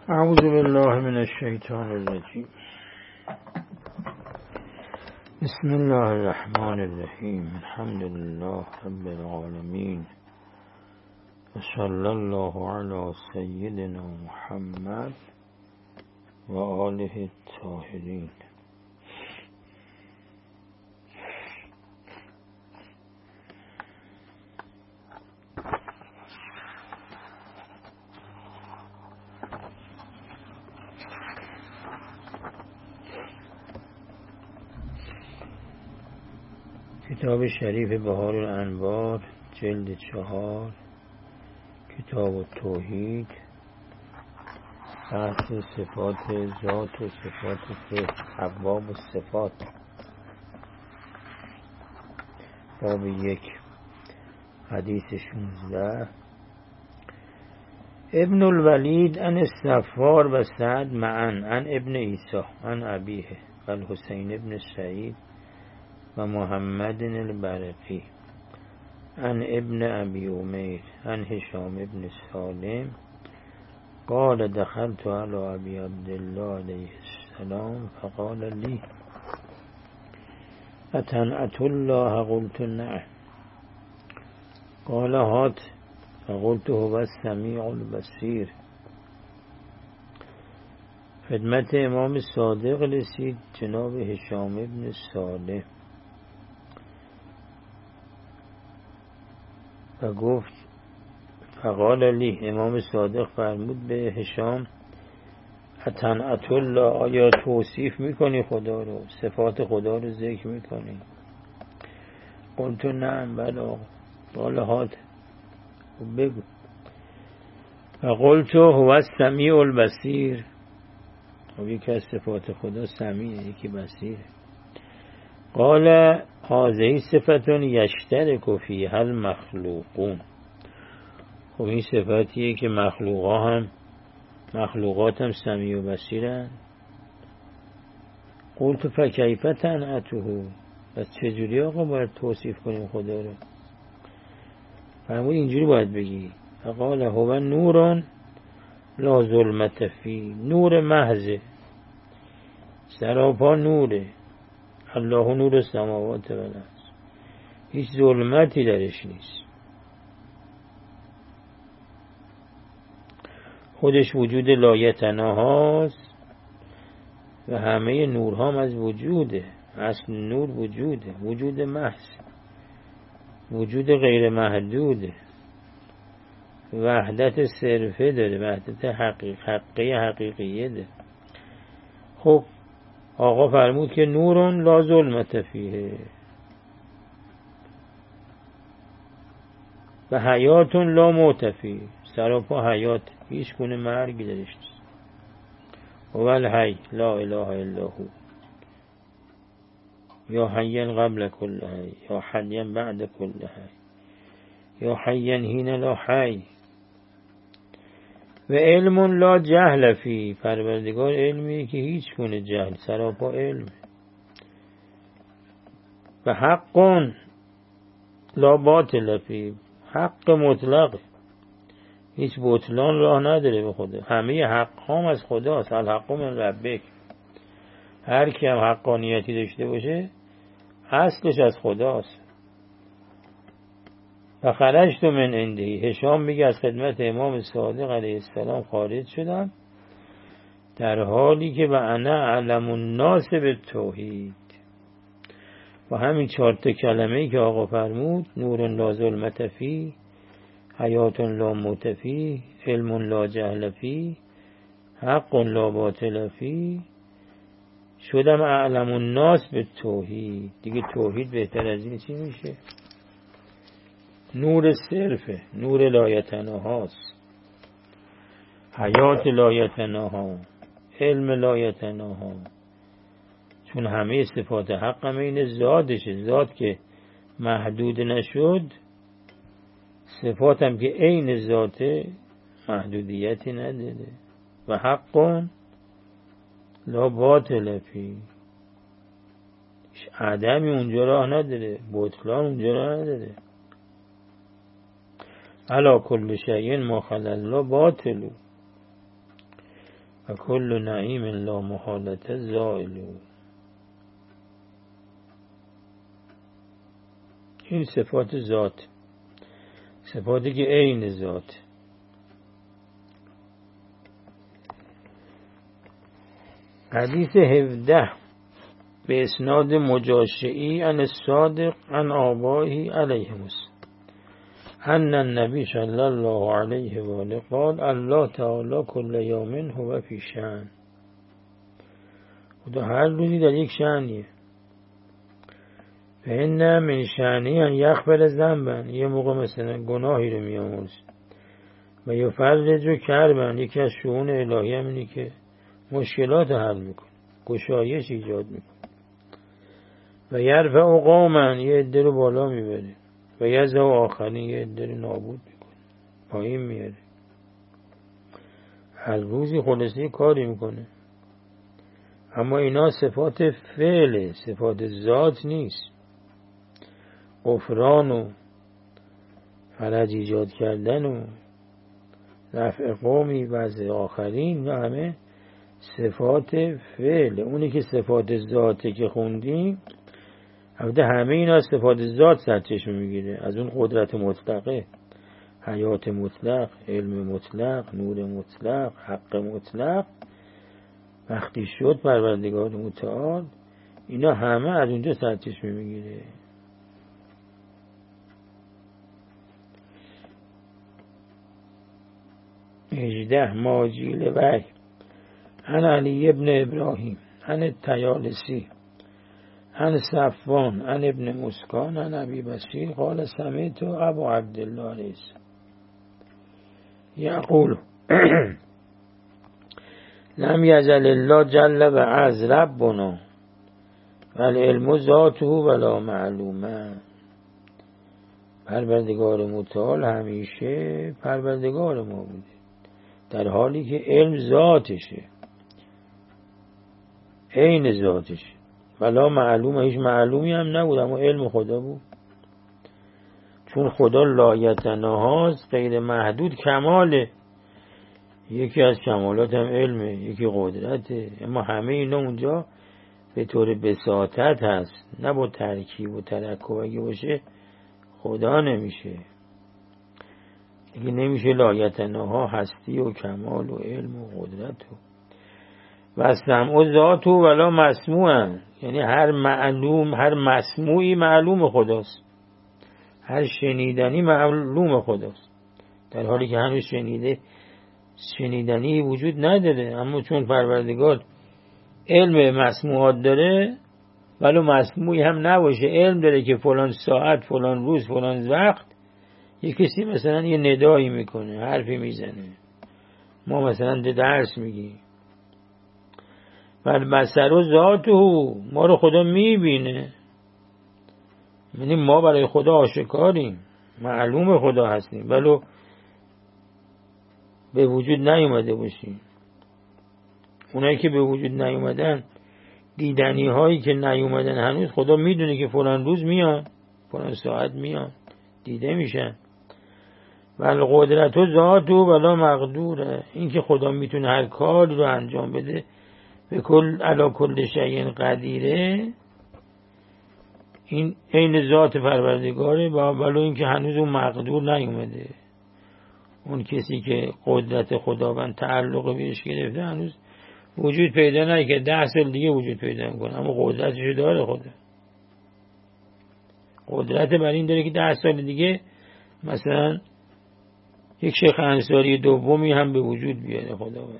اعوذ بالله من الشیطان الرجیم. بسم الله الرحمن الرحیم. الحمد لله رب العالمین و صلی الله علی سیدنا محمد و آله الطاهرین. کتاب شریف بهار الانوار، جلد 4، کتاب التوحید، بحث صفات ذات و صفات فعل، ابواب الصفات. باب 1، حدیث 16. ابن الولید عن الصفار و سعد معا عن ابن عیسی عن ابیه و الحسین ابن سعید و محمد البرقی عن ابن ابی امیر عن هشام ابن سالم قال دخلت على ابی عبدالله علیه السلام فقال لی اتنعت الله؟ قلت نعم. قال هات؟ فقلت هو السمیع البصیر. خدمت امام صادق رسید، جناب هشام ابن سالم، و گفت فقال لی، امام صادق فرمود به هشام اتنعت الله، آیا توصیف میکنی خدا رو، صفات خدا رو ذکر میکنی؟ قلت نعم، بله آقا. قال هات، بگو. و قلت هو السمیع البصیر. و یکی از صفات خدا سمیع، یکی بصیره. قال هذه صفت یشترک فیها المخلوقون. خب این صفتیه که مخلوقات هم سمیع و بصیرن. قلت فکیف تنعته، پس چجوری آقا باید توصیف کنیم خدا رو؟ فرمود اینجوری باید بگی فقال هو نور لا ظلمت فی، نور محض، سراپا نوره. الله نور السماوات و الارض، هیچ ظلمتی درش نیست. خودش وجود لایتناهاست و همه نورها هم از وجوده. اصل نور وجوده، وجود محض، وجود غیر محدوده، وحدت صرفه داره، وحدت حقیقیه داره. خب آقا فرمود که نورون لا ظلمت فیه و حیاتون لا موت فیه، سراپا حیات، هیچ گونه مرگی درش نیست. هو الحی لا اله الا هو، یا حیا قبل کل حی، یا حیا بعد کل حی، یا حیا حین لا حی. و علم لا جهل فی، پروردگار علمیه که هیچ گونه جهل، سراپا علم. و حق لا باطل فی، حق مطلق، هیچ بطلان راه نداره به خدا. همه حق هم از خداست. الحق من ربک. هر کی هم حقانیتی داشته باشه اصلش از خداست. و خرجت من عنده، هشام میگه از خدمت امام صادق علیه السلام خارج شدم در حالی که و انا اعلم الناس بالتوحید. و همین 4 کلمه‌ای که آقا فرمود، نور لا ظلمت فی، حیات لا موت فی، علم لا جهل فی، حق لا باطل فی، شدم اعلم الناس بالتوحید. دیگه توحید بهتر از این چی میشه؟ نور صرفه، نور لایتناهاست، حیات لایتناها، علم لایتناها. چون همه صفات حق هم این ذاتشه. ذات که محدود نشد، صفات هم که عین ذاته محدودیتی نداره. و حق لا باطل فی، عدمی اونجا راه نداره، بطلان اونجا راه نداره. علا کل شیء ما خلا الله باطل. و کل نعیم لا محالته زائل. این صفات ذات، صفاتی که عین ذات. حدیث 17 به اسناد مجاشعی عن الصادق عن آبائه علیهم السلام ان النبی صلی الله علیه و آله قال الله تعالی کل یوم هو فی شأن. خدا هر روزی در یک شأنیه. فإن من شأنه ان یغفر ذنبا، یه موقع مثلا گناهی رو میامرز، و یفرج کربا، یکی از شؤون الهی هم اینه که مشکلات حل میکنه، گشایش ایجاد میکنه. و یرفع قوما، یه عده رو بالا میبره، و یضع آخرین، یه عده رو نابود میکنه، پایین میاره. هر روزی خلاصی کاری میکنه. اما اینا صفات فعله، صفات ذات نیست. غفران و فرج ایجاد کردن و رفع قومی وضع آخرین، نه همه صفات فعل. اونی که صفات ذاته که خوندیم، البته همه اینا صفات ذات سرچشمه میگیره، از اون قدرت مطلقه، حیات مطلق، علم مطلق، نور مطلق، حق مطلق. وقتی شد پروردگار متعال، اینا همه از اونجا سرچشمه میگیره. هجده ماجیل وحی عن علی ابن ابراهیم عن الطیالسی عن صفوان عن ابن مسکان عن ابی بصیر قال سمعت ابا عبدالله علیه السلام یقول لم یزل الله جل و عز ربنا والعلم ذاته ولا معلومه. پروردگار متعال همیشه پروردگار ما بوده، در حالی که علم ذاتشه، عین ذاتشه، ولا معلومه، هیچ معلومی هم نبود، اما علم خدا بود. چون خدا لایتناهاست، غیر محدود کماله. یکی از کمالات هم علمه، یکی قدرته، اما همه اینا اونجا به طور بساطت هست، نه با ترکیب و ترکب. اگه باشه خدا نمیشه، دیگه نمیشه لایتناها هستی و کمال و علم و قدرت و سمع و ذات و ولا مسموع. یعنی هر معلوم، هر مسموعی معلوم خداست، هر شنیدنی معلوم خداست، در حالی که هنوز شنیدنی وجود نداره. اما چون پروردگار علم مسموعات داره، ولو مسموعی هم نباشه، علم داره که فلان ساعت، فلان روز، فلان وقت یه کسی مثلا یه ندایی میکنه، حرفی میزنه، ما مثلا درس میگیم. والبصر و ذاته، ما رو خدا میبینه، یعنی ما برای خدا آشکاریم، معلوم خدا هستیم، ولو به وجود نیومده باشیم. اونایی که به وجود نیومدن، دیدنی هایی که نیومدن هنوز، خدا میدونه که فلان روز میان، فلان ساعت میان، دیده میشن. والقدرت و ذات و ولا مقدوره، این که خدا میتونه هر کار رو انجام بده، به کل علا کل شیء قدیره، این عین ذات پروردگاره، ولو این که هنوز اون مقدور نیومده. اون کسی که قدرت خداوند تعلق بهش گرفته هنوز وجود پیدا نکنه، که 10 سال دیگه وجود پیدا میکنه، اما قدرتشو داره خدا. قدرت بر این داره که 10 سال دیگه مثلا یک شیخ انصاری دومی هم به وجود بیاره خداوند،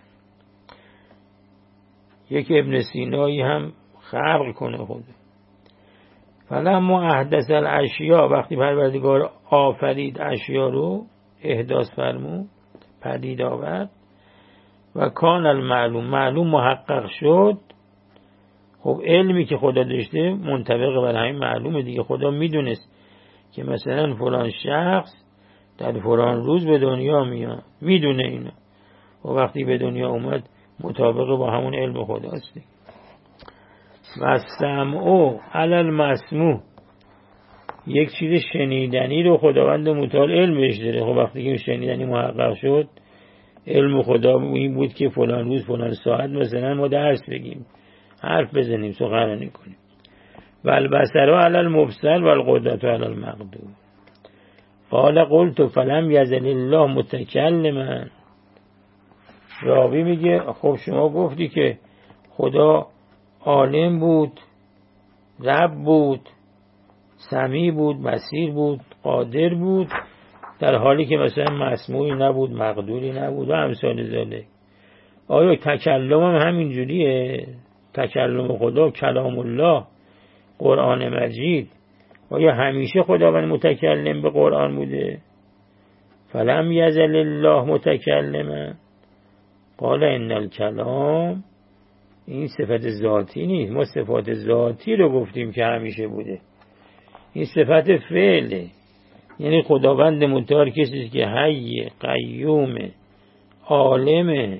یک ابن سینایی هم خلق کنه خدا. فلما احدث الاشیاء، وقتی پروردگار آفرید اشیا رو، احداث فرمود، پدید آورد، و کان المعلوم، معلوم محقق شد. خب علمی که خدا داشته منطبق بر همین معلومه دیگه. خدا میدونست که مثلا فلان شخص در فلان روز به دنیا میاد، میدونه اینو، و وقتی به دنیا اومد مطابق با همون علم خداست. و سمع علی المسموع، یک چیز شنیدنی رو خداوند متعال علم بهش داره. خب وقتی که شنیدنی محقق شد، علم خدا این بود که فلان روز فلان ساعت مثلا ما درس بگیم، حرف بزنیم، سخنرانی کنیم. و البصر علی المبصر و القدرت علی المقدور. قال قلت فلم یزل الله متکلما. راوی میگه خب شما گفتی که خدا عالم بود، رب بود، سمیع بود، بصیر بود، قادر بود، در حالی که مثلا مسموعی نبود، مقدوری نبود و امثال ذالک. آیا تکلم هم همین جوریه؟ تکلم خدا، کلام الله، قرآن مجید، آیا همیشه خداوند متکلم به قرآن بوده؟ فلم یزل الله متکلما. قال ان الکلام، این صفت ذاتی نیست، ما صفات ذاتی رو گفتیم که همیشه بوده. این صفت فعله، یعنی خداوند متعال کسی که حی، قیوم، عالم،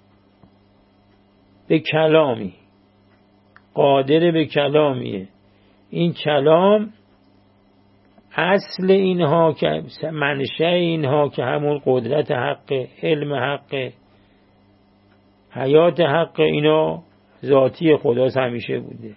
به کلامی، قادر به کلامیه. این کلام اصل اینها که منشأ اینها که همون قدرت حق، علم حق، حیات حق، اینا ذاتی خداست، همیشه بوده.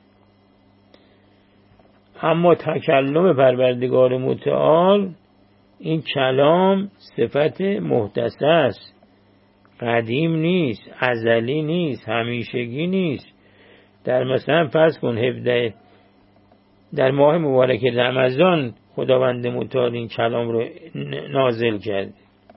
اما تکلم پروردگار متعال، این کلام صفت محدثه است، قدیم نیست، ازلی نیست، همیشگی نیست. در مثلا فرض کن 17 در ماه مبارک رمضان خداوند متعال این کلام رو نازل کرد.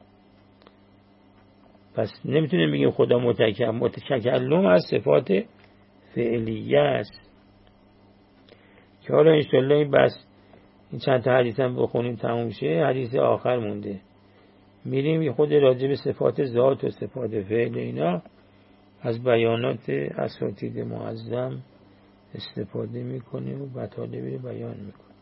پس نمیتونیم بگیم خدا متکلم از صفات فعلیه است. که حالا انشالله این بس این چند تا حدیث هم بخونیم تموم شه، حدیث آخر مونده، میریم خود راجع به صفات ذات و صفات فعل اینا از بیانات اساتید معظم استفاده میکنیم و مطالبی رو بیان میکنیم.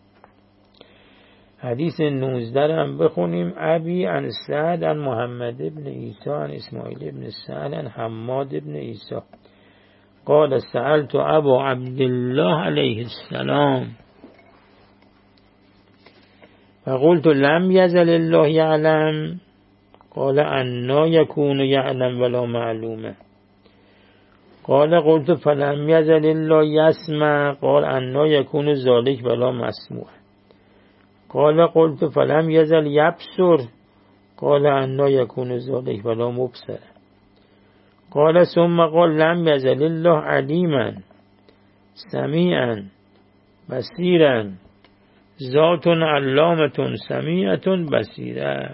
حدیث 19 هم بخونیم. ابی عن سعد عن محمد ابن عیسی عن اسماعیل ابن سعد عن حماد ابن عیسی قال سألت ابا عبدالله علیه السلام فقلت لم یزل الله یعلم قال انا یکون یعلم ولا معلومه قال قلت فلم یزل الله یسمع قال انا یکون ذلک ولا مسموع قال قلت فلم یزل یبصر قال انا یکون ذلک ولا مبصر قال ثم قال لم یزل الله علیما سمیعا بصیرا ذات علامة سمیعة بصیره.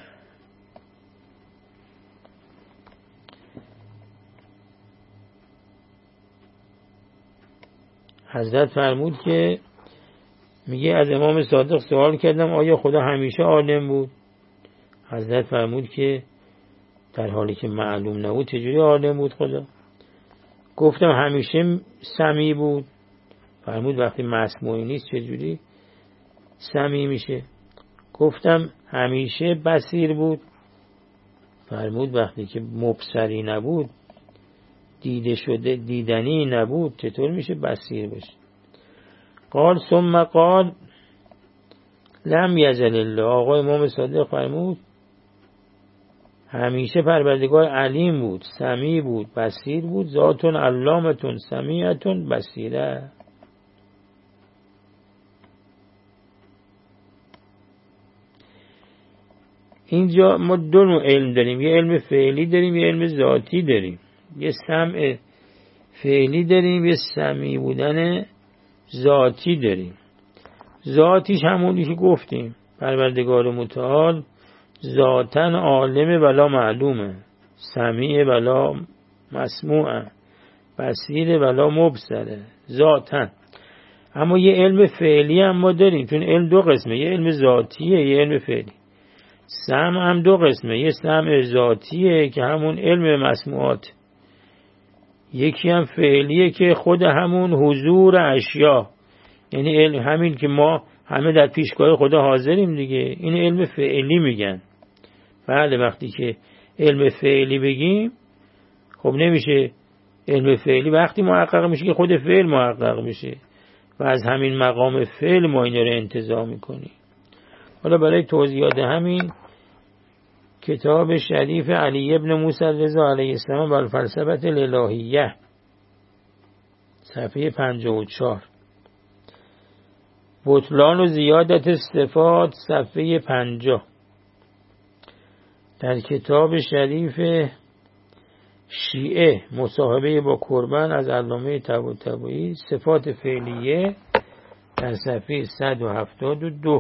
حضرت فرمود که میگه از امام صادق سوال کردم آیا خدا همیشه عالم بود؟ حضرت فرمود که در حالی که معلوم نبود چجوری عالم بود خدا؟ گفتم همیشه سمیع بود. فرمود وقتی مسموعی نیست چجوری سمیع میشه؟ گفتم همیشه بصیر بود. فرمود وقتی که مبصری نبود، دیده شده دیدنی نبود، چطور میشه بصیر باشه؟ قال ثم قال لم یزل الله. آقای امام صادق فرمود همیشه پروردگار علیم بود، سمیع بود، بصیر بود، ذات علامة سمیعة بصیره. اینجا ما دو نوع علم داریم، یه علم فعلی داریم، یه علم ذاتی داریم. یه سمع فعلی داریم، یه سمیع بودن ذاتی داریم. ذاتیش همونی که گفتیم، پروردگار متعال ذاتن عالم ولا معلومه، سمیع ولا مسموعه، بصیر ولا مبصره، ذاتن. اما یه علم فعلی هم ما داریم، چون علم دو قسمه، یه علم ذاتیه، یه علم فعلی. سمع هم دو قسمه، یه سمع ذاتیه که همون علم مسموعات، یکی هم فعلیه که خود همون حضور اشیا، یعنی علم همین که ما همه در پیشگاه خدا حاضریم دیگه، این علم فعلی میگن. بله وقتی که علم فعلی بگیم خب نمیشه علم فعلی وقتی محقق میشه که خود فعل محقق میشه و از همین مقام فعل ما این رو انتزاع میکنیم. حالا برای توضیحات همین کتاب شریف علی ابن موسی رضا علیه السلام و الفلسفه الالهیه صفحه 54. بطلان و زیادت صفات صفحه 50. در کتاب شریف شیعه مصاحبه با قربان از علامه طباطبایی صفات فعلیه در صفحه 172.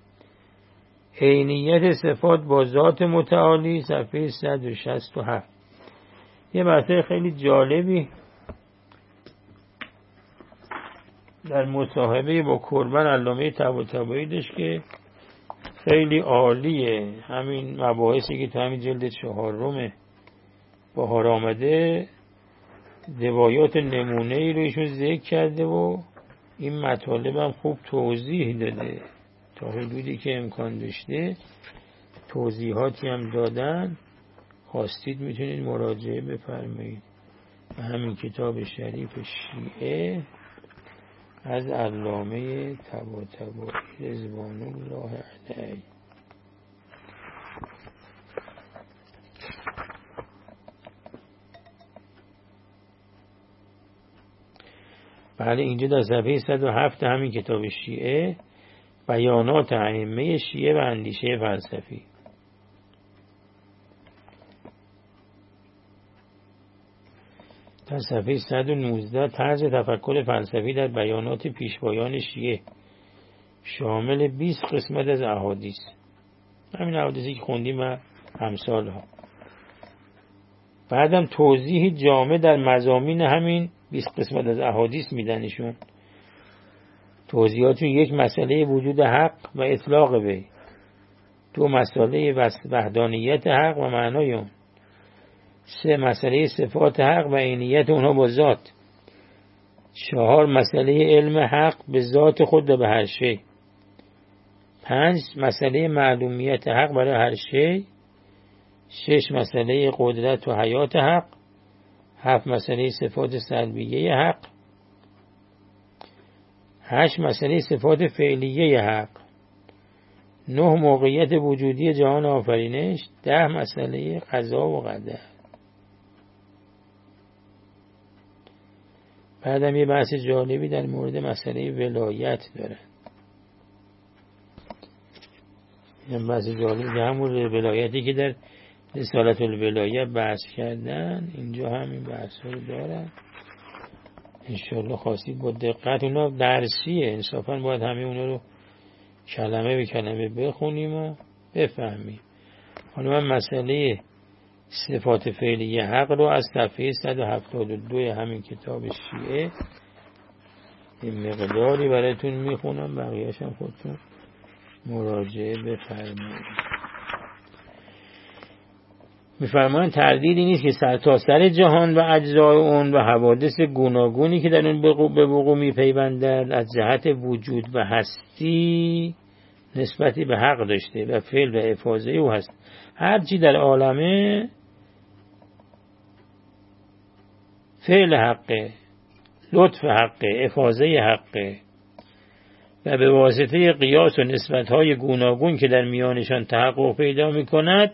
عینیت صفات با ذات متعالی صفحه 167. یه بحث خیلی جالبی در مصاحبه با قربان علامه طباطبایی داشت که خیلی عالیه. همین مباحثی که تو همین جلد 4 بهار آمده روایات نمونه‌ای رو ایشون ذکر کرده و این مطالب هم خوب توضیح داده تا حدودی که امکان داشته، توضیحاتی هم دادن. خواستید میتونید مراجعه بفرمایید به همین کتاب شریف شیعه از علامه طباطبایی رضوان الله علیه. بله، اینجا در صفحه 107 همین کتاب شیعه بیانات ائمه شیعه و اندیشه فلسفی. در صفحه 119 طرز تفکر فلسفی در بیانات پیشوایان شیعه شامل 20 قسمت از احادیث، همین احادیثی که خوندیم و امثالها. بعدم توضیح جامع در مضامین همین 20 قسمت از احادیث میدنشون. توضیحاتون: 1 مسئله وجود حق و اطلاق وی، 2 مسئله وحدانیت حق و معنای اون، 3 مسئله صفات حق و عینیت اونها با ذات، 4 مسئله علم حق به ذات خود و به هر شی، 5 مسئله معلومیت حق برای هر شی، 6 مسئله قدرت و حیات حق، 7 مسئله صفات سلبیه حق، 8 مسئله صفات فعلیه حق، 9 موقعیت وجودی جهان آفرینش، 10 مسئله قضا و قدر. بعدم یه بحث جالبی در مورد مسئله ولایت داره. این بحث جالبی که همون ولایتی که در رسالت الولایه بحث کردن، اینجا همین بحث رو دارن. انشالله خواستید با دقت، اونا درسیه، انصافا باید همه اونا رو کلمه به کلمه بخونیم و بفهمیم. حالا من مسئله صفات فعلی حق رو از صفحه 172 همین کتاب شیعه این مقداری براتون میخونم، بقیه‌اش هم خودتون مراجعه بفرمایید. میفرمایند تردیدی نیست که سرتاسر جهان و اجزای اون و حوادث گوناگونی که در اون به وقوع میپیوندند از جهت وجود و هستی نسبتی به حق داشته و فعل و افاضه او هست. هرچی در عالمه فعل حقه، لطف حقه، افاضه حقه و به واسطه قیاس و نسبت‌های گوناگون که در میانشان تحقق پیدا می‌کند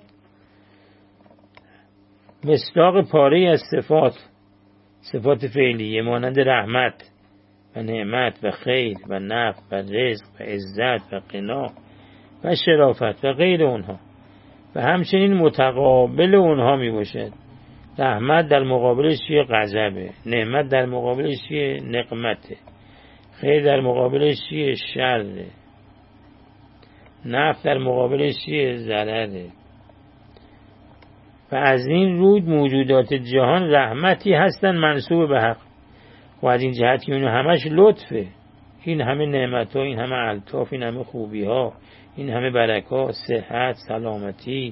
مصداق پاره از صفات فعلیه مانند رحمت و نعمت و خیر و نفع و رزق و عزت و غنا و شرافت و غیر اونها و همچنین متقابل اونها می باشد. رحمت در مقابلش چیه؟ غضبه. نعمت در مقابلش چیه؟ نقمته. خیر در مقابلش چیه؟ شره. نفع در مقابلش چیه؟ ضرره. و از این روی موجودات جهان رحمتی هستن منسوب به حق و از این جهت که اونو همش لطفه، این همه نعمت ها، این همه الطاف، این همه خوبی ها، این همه برکات، صحت، سلامتی،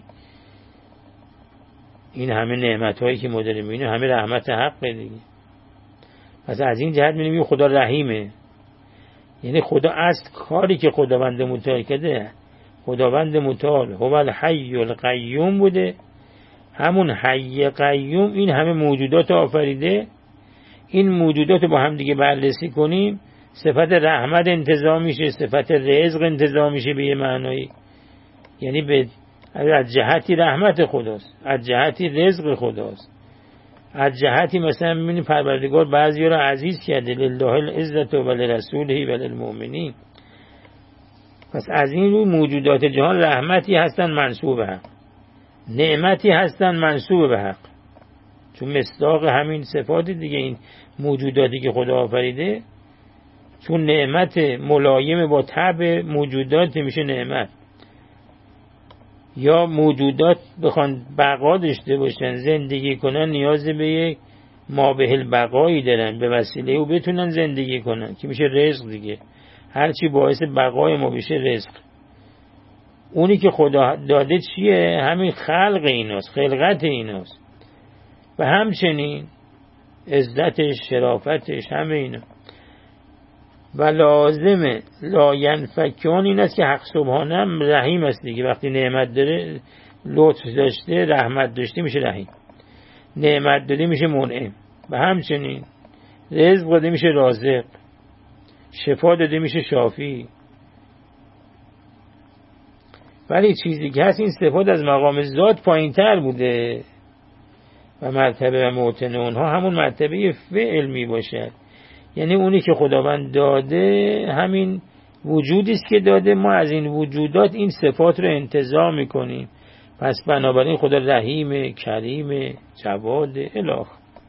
این همه نعمت هایی که ما داریم، این همه رحمت حق دیگه. پس از این جهت می‌بینیم خدا رحیمه، یعنی خدا اصل کاری که خداوند متعال کرده، خداوند متعال هو الحی القیوم بوده، همون حی قیوم این همه موجودات آفریده. این موجودات رو با هم دیگه بررسی کنیم، صفت رحمت انتزاع میشه، صفت رزق انتزاع میشه به یه معنایی، یعنی به از جهتی رحمت خداست، از جهتی رزق خداست، از جهتی مثلا می‌بینی پروردگار بعضیا رو عزیز کرده، لله العزت و لرسوله و للمؤمنین. پس از این رو موجودات جهان رحمتی هستن منسوب به حق، نعمتی هستن منسوب به حق، چون مصداق همین صفات دیگه این موجوداتی که خدا آفریده، چون نعمت ملایم با طبع موجودات میشه نعمت. یا موجودات بخوان بقا داشته باشن، زندگی کنن، نیاز به یک ما به البقایی دارن، به وسیله او بتونن زندگی کنن که میشه رزق دیگه. هرچی باعث بقای ما بشه رزق. اونی که خدا داده چیه؟ همین خلق ایناست، خلقت ایناست، و همچنین عزتش، شرافتش، همه اینا. و لازمه لاینفکان این است که حق سبحانه رحیم است دیگه. وقتی نعمت داره، لطف داشته، رحمت داشته، میشه رحیم. نعمت داده میشه منعم، و همچنین رزق داده میشه رازق، شفا داده میشه شافی. ولی چیزی که هست این صفات از مقام ذات پایین تر بوده و مرتبه و موطن اونها همون مرتبه فعل می باشد. یعنی اونی که خداوند داده همین وجودی است که داده، ما از این وجودات این صفات رو انتزاع میکنیم. پس بنابراین خدا رحیم، کریم، جواد الاخ.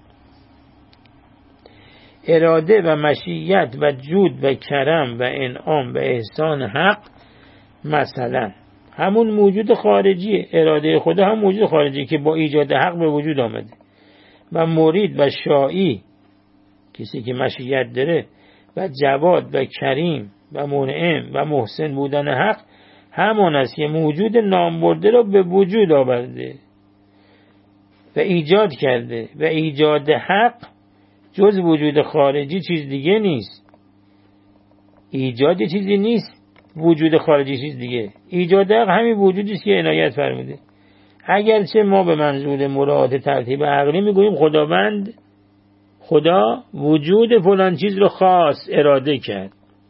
اراده و مشیت و جود و کرم و انعام و احسان حق مثلا همون موجود خارجی، اراده خدا هم موجود خارجی که با ایجاد حق به وجود آمده. و مرید و شائی، کسی که مشیت داره، و جواد و کریم و منعم و محسن بودن حق همون است که موجود نامبرده را به وجود آورده و ایجاد کرده. و ایجاد حق جز وجود خارجی چیز دیگه نیست. ایجاد چیزی نیست، وجود خارجی چیز دیگه. ایجاد حق همین وجودی است که عنایت فرموده. اگرچه ما به منظور مراعات ترتیب عقلی میگوییم خدا وجود فلان چیز رو خاص اراده کرد،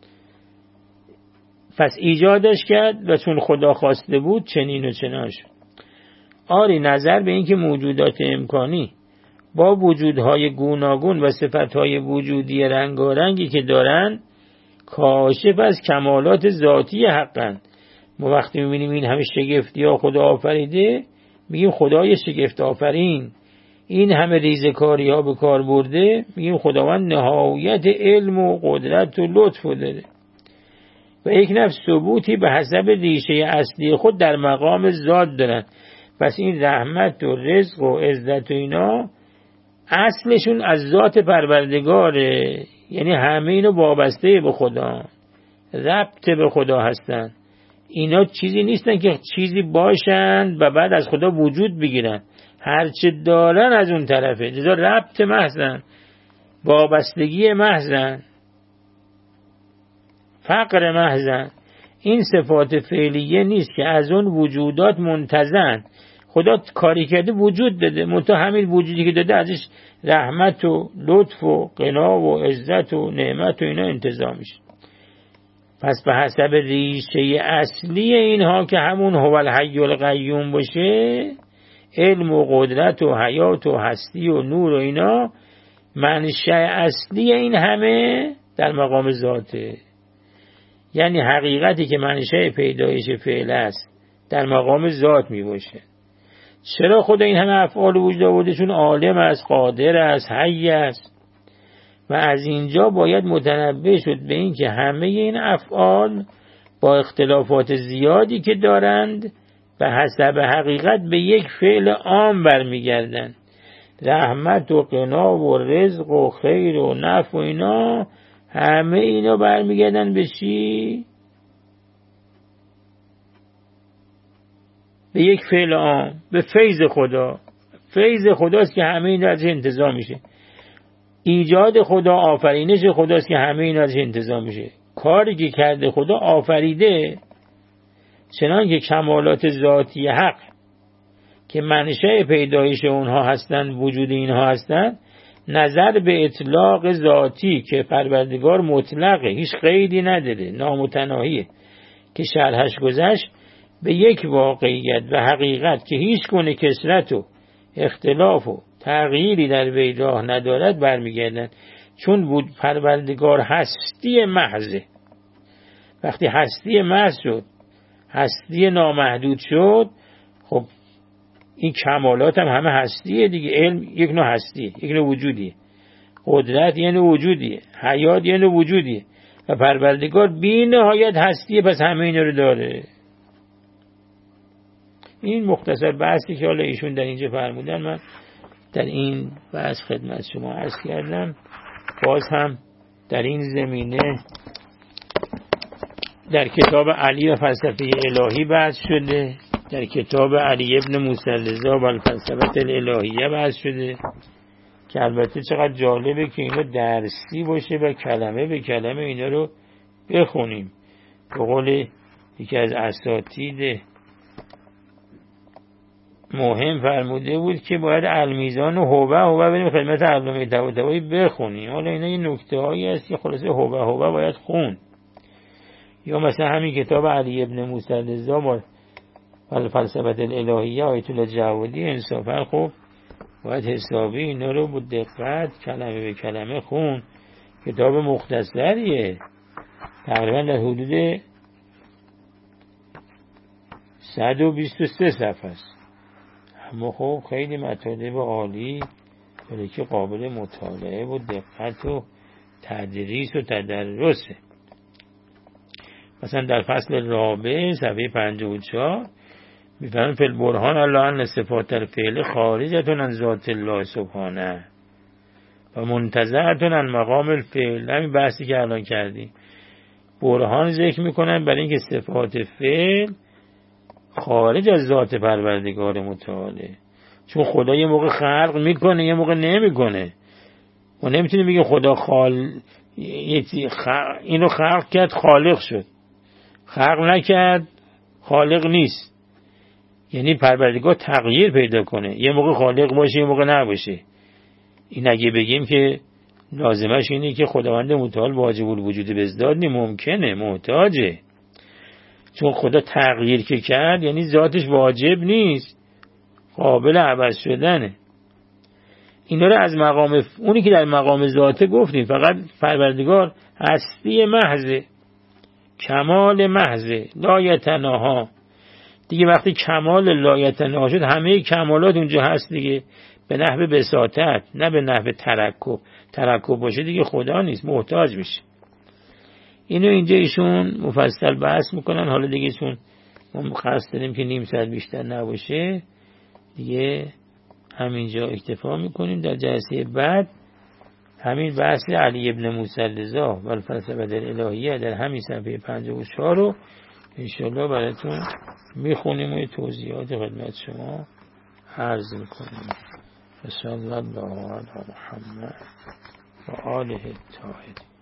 پس ایجادش کرد و چون خدا خواسته بود چنین و چنان شد. آری نظر به این که موجودات امکانی با وجودهای گوناگون و صفتهای وجودی رنگارنگی که دارن کاشف از کمالات ذاتی حقن. ما وقتی میبینیم این همه شگفتی ها خدا آفریده، میگیم خدای شگفت آفرین، این همه ریزکاری ها به کار برده، میگیم خداوند نهایت علم و قدرت و لطف داره. و یک نفس ثبوتی به حسب ریشه اصلی خود در مقام ذات دارن. پس این رحمت و رزق و عزت و اینا اصلشون از ذات پروردگاره، یعنی همه اینو وابسته به خدا، ربط به خدا هستن. اینا چیزی نیستن که چیزی باشن و بعد از خدا وجود بگیرن. هرچه دارن از اون طرفه، لذا ربط محضن، وابستگی محضن، فقر محضن. این صفات فعلیه نیست که از اون وجودات منتزعن. خدا کاری کرده وجود داده، منتها همین وجودی که داده ازش رحمت و لطف و غنا و عزت و نعمت و اینا انتزاع میشه. پس به حسب ریشه اصلی اینها که همون هو الحی القیوم باشه، علم و قدرت و حیات و هستی و نور و اینا، منشأ اصلی این همه در مقام ذاته. یعنی حقیقتی که منشأ پیدایش فعل است در مقام ذات می باشه. چرا خدا این همه افعال وجود آورده؟ چون عالم است، قادر است، حی است. و از اینجا باید متنبه شد به این که همه این افعال با اختلافات زیادی که دارند به حسب حقیقت به یک فعل عام برمیگردند. رحمت و غنا و رزق و خیر و نفع و اینا، همه اینا برمیگردن به چی؟ به یک فعل عام، به فیض خدا. فیض خداست که همه اینا ازش انتزاع میشه. ایجاد خدا، آفرینش خداست که همه اینا ازش انتزاع میشه. کاری که کرده خدا آفریده، چنان که کمالات ذاتی حق که منشأ پیدایش اونها هستند، وجود اینها هستند، نظر به اطلاق ذاتی که پروردگار مطلقه، هیچ قیدی نداره، نامتناهیه که شرحش گذشت، به یک واقعیت و حقیقت که هیچ گونه کثرت و اختلاف و تغییری در وی راه ندارد برمیگردند. چون بود پروردگار هستی محضه. وقتی هستی محض شد، هستی نامحدود شد، خب این کمالات هم همه هستیه دیگه. علم یک نوع هستیه، یک نوع وجودیه. قدرت یه نوع وجودیه، حیات یه نوع وجودیه و پروردگار بی نهایت هستیه، پس همه اینا رو داره. این مختصر بحثی که حالا ایشون در اینجا فرمودن من در این بحث خدمت شما عرض کردم. باز هم در این زمینه در کتاب علی و فلسفه الهی بحث شده، در کتاب علی ابن موسی الرضا و الفلسفه الالهیه بحث شده که البته چقدر جالبه که اینا درسی باشه و کلمه به کلمه اینا رو بخونیم. به قول یکی از اساتید مهم فرموده بود که باید المیزان و هوه بریم خدمت علامه طباطبایی بخونیم. حالا اینا یه نکته هایی هست که خلاصه هوه باید خون. یا مثلا همین کتاب علی ابن موسی الرضا و الفلسفه الالهیه آیت الله جوادی انصافا خب باید حسابی اینا رو با دقت کلمه به کلمه خون. کتاب مختصریه، تقریبا در حدود 123 صفحه است، اما خب خیلی مطالب عالی ولی که قابل مطالعه و دقت و تدریس و تدرسه. مثلا در فصل رابع صفحه 54 میفرمایند فی البرهان الله ان صفات الفعل خارجه عن ذات الله سبحانه و منتزعه عن مقام الفعل. همین بحثی که الان کردیم، برهان ذکر میکنن برای اینکه صفات فعل خارج از ذات پروردگار متعاله. چون خدا یه موقع خلق میکنه یه موقع نمیکنه. ما نمیتونیم بگیم خدا اینو خلق کرد خالق شد، خلق نکرد خالق نیست. یعنی پروردگار تغییر پیدا کنه، یه موقع خالق باشه یه موقع نباشه. این اگه بگیم که لازمش اینه که خداوند متعال واجب الوجود بزداد ممکنه، محتاجه. چون خدا تغییر که کرد یعنی ذاتش واجب نیست، قابل عوض شدنه. اینا رو از مقام اونی که در مقام ذاته گفتیم. فقط پروردگار هستی محضه، کمال محضه، لایتناها دیگه. وقتی کمال لایتناها شد همه کمالات اونجا هست دیگه، به نحو بساطت نه به نحو ترکب باشه دیگه خدا نیست، محتاج میشه. اینو اینجا ایشون مفصل بحث میکنن. حالا دیگه چون ما خواست داریم که نیم ساعت بیشتر نباشه دیگه همینجا اکتفا میکنیم. در جلسه بعد همین بحث علی ابن موسی الرضا و الفلسفه الالهیه در همین صفحه 54 رو انشالله براتون میخونیم و توضیحات خدمت شما عرض میکنیم. صلی الله علی محمد و آله الطاهرین.